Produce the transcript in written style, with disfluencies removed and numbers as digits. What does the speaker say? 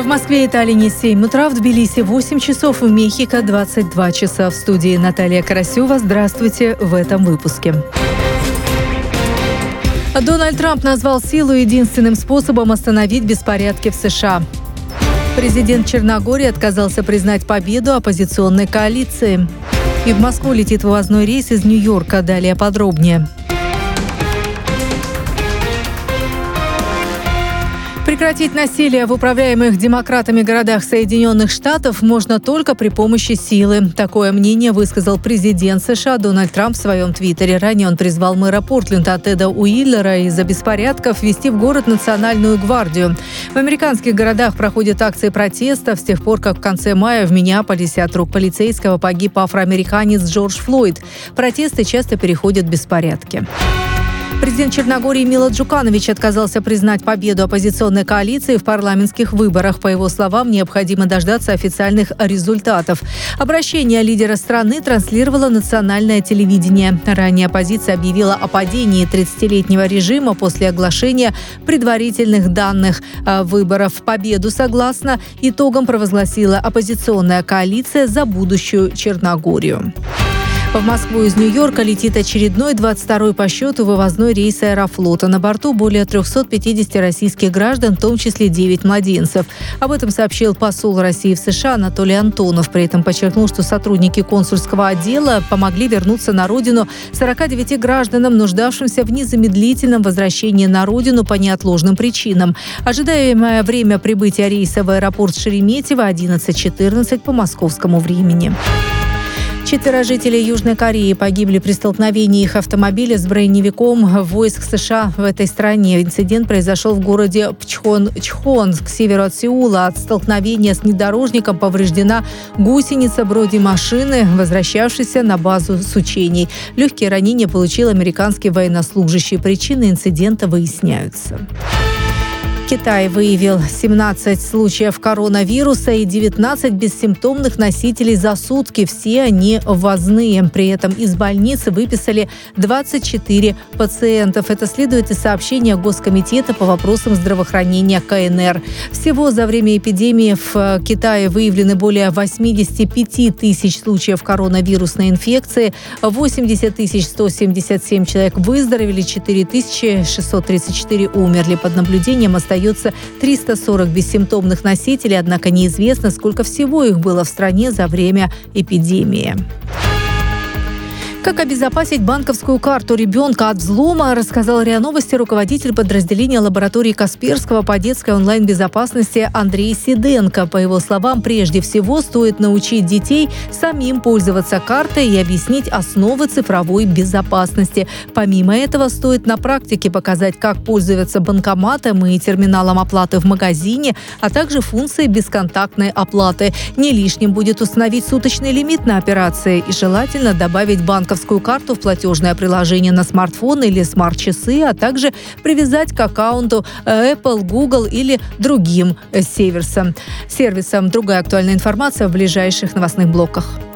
В Москве и Таллине 7 утра, в Тбилиси 8 часов, в Мехико 22 часа. В студии Наталья Карасева. Здравствуйте в этом выпуске. Дональд Трамп назвал силу единственным способом остановить беспорядки в США. Президент Черногории отказался признать победу оппозиционной коалиции. И в Москву летит вывозной рейс из Нью-Йорка. Далее подробнее. Прекратить насилие в управляемых демократами городах Соединенных Штатов можно только при помощи силы. Такое мнение высказал президент США Дональд Трамп в своем твиттере. Ранее он призвал мэра Портленда Теда Уиллера из-за беспорядков ввести в город национальную гвардию. В американских городах проходят акции протеста с тех пор, как в конце мая в Миннеаполисе от рук полицейского погиб афроамериканец Джордж Флойд. Протесты часто переходят в беспорядки. Президент Черногории Мило Джуканович отказался признать победу оппозиционной коалиции в парламентских выборах. По его словам, необходимо дождаться официальных результатов. Обращение лидера страны транслировало национальное телевидение. Ранее оппозиция объявила о падении 30-летнего режима после оглашения предварительных данных выборов. Победу, согласно итогам, провозгласила оппозиционная коалиция «За будущую Черногорию». В Москву из Нью-Йорка летит очередной 22-й по счету вывозной рейс Аэрофлота. На борту более 350 российских граждан, в том числе 9 младенцев. Об этом сообщил посол России в США Анатолий Антонов. При этом подчеркнул, что сотрудники консульского отдела помогли вернуться на родину 49 гражданам, нуждавшимся в незамедлительном возвращении на родину по неотложным причинам. Ожидаемое время прибытия рейса в аэропорт Шереметьево 11:14 по московскому времени. 4 жителей Южной Кореи погибли при столкновении их автомобиля с броневиком войск США в этой стране. Инцидент произошел в городе Пчхон к северу от Сеула. От столкновения с внедорожником повреждена гусеница бронемашины, возвращавшейся на базу с учений. Легкие ранения получил американский военнослужащий. Причины инцидента выясняются. Китай выявил 17 случаев коронавируса и 19 бессимптомных носителей за сутки. Все они ввозные. При этом из больницы выписали 24 пациентов. Это следует из сообщения Госкомитета по вопросам здравоохранения КНР. Всего за время эпидемии в Китае выявлены более 85 тысяч случаев коронавирусной инфекции. 80 177 человек выздоровели, 4 634 умерли. Под наблюдением остается 340 бессимптомных носителей, однако неизвестно, сколько всего их было в стране за время эпидемии. Как обезопасить банковскую карту ребенка от взлома, рассказал РИА Новости руководитель подразделения лаборатории Касперского по детской онлайн-безопасности Андрей Сиденко. По его словам, прежде всего стоит научить детей самим пользоваться картой и объяснить основы цифровой безопасности. Помимо этого, стоит на практике показать, как пользоваться банкоматом и терминалом оплаты в магазине, а также функцией бесконтактной оплаты. Не лишним будет установить суточный лимит на операции и желательно добавить банковскую карту в платежное приложение на смартфон или смарт-часы, а также привязать к аккаунту Apple, Google или другим сервисам. Другая актуальная информация в ближайших новостных блоках.